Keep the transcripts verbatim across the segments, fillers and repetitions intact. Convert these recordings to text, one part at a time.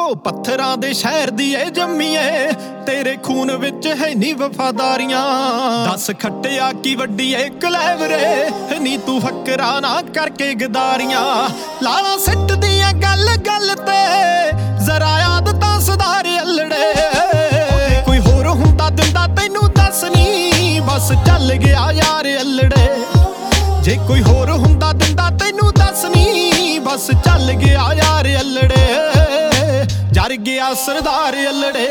पत्थरां दे शहर दी ए जम्मीए तेरे खून विच है नी वफादारियां दस खट्टिया की वड्डी ए कलैवरे नी तू फकरा ना करके गदारियां लाला सिट दियां गल गल ते जरा आदतां सुधार अल्लड़े कोई होर हुंदा दिंदा तैनू दस नी बस चल गया यार अल्लड़े जे कोई होर हुंदा दिंदा तैनू दस नी बस चल गया यार अल्लड़े जर गया सरदार अल्लड़े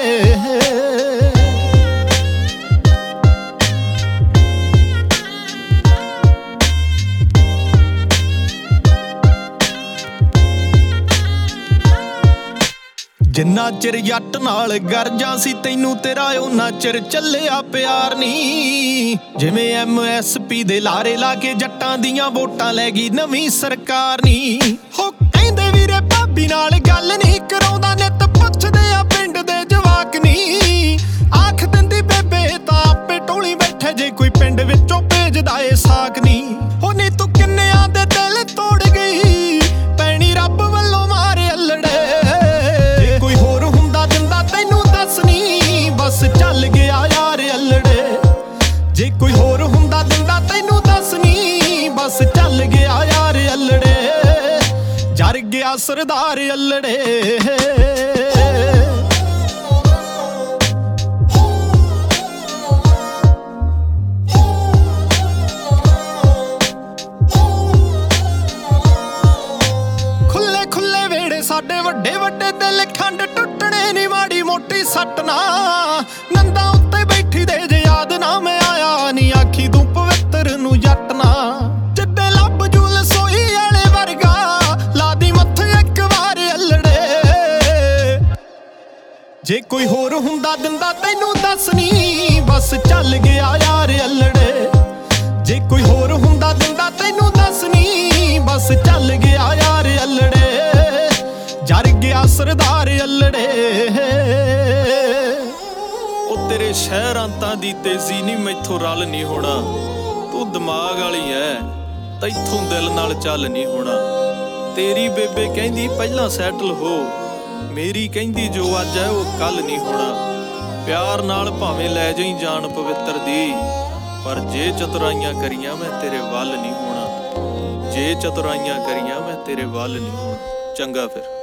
जिन्ना चिर जट नाल गरजा सी तैनू तेरा उन्ना चिर चलिया प्यार नी जिवें एम एस पी दे लारे ला के जट्टां दियां वोटां लै गई नवीं सरकार नी हो कहंदे वीरे भाभी नाल गल नहीं कराउंदा नित पुछदे आ पिंड दे जवाक नी आख दिंदी बेबे तां आपे टोली बैठे जे कोई पिंड विचों भेजदा ए साक नी हो नी तू किन्नियां दे दिल तोड़ गई पैणी रब वल्लों मारे अल्लड़े बस चल गया यार अल्लड़े जे कोई होर हुंदा दिंदा तैनू दस नी बस चल गया यार अल्लड़े जर गया सरदार अल्लड़े खुले खुले वेड़े साडे वड्डे वड्डे दिल खंड टुटने नी माड़ी मोटी सट ना नंदा उत्ते बैठी दे जे याद ना मैं आया नी आखी तू पवित्र नू जट ना जिद्दे लब जुल सोई आले वर्गा लादी मत्थे एक बार अल्लड़े जे कोई होर हुंदा दिंदा तैनू दस नी बस चल गया यार अल्लड़े जे कोई होर हुंदा दिंदा तैनू दस नी बस चल गया यार अल्लड़े जर गया सरदार अल्लड़े तेरे शहरांतां दी तेजी नी मैथों रल नहीं होना तू दिमाग वाली है तैथों दिल नाल चल नहीं होना तेरी बेबे कहंदी पहला सैटल हो मेरी कहंदी जो अज है वो कल नहीं होना प्यार नाल भावें लै जाई जान पवित्र दी पर जे चतुराइयां करियां मैं तेरे वल नहीं होना जे चतुराइयां करियां मैं तेरे वल नहीं होना चंगा फिर।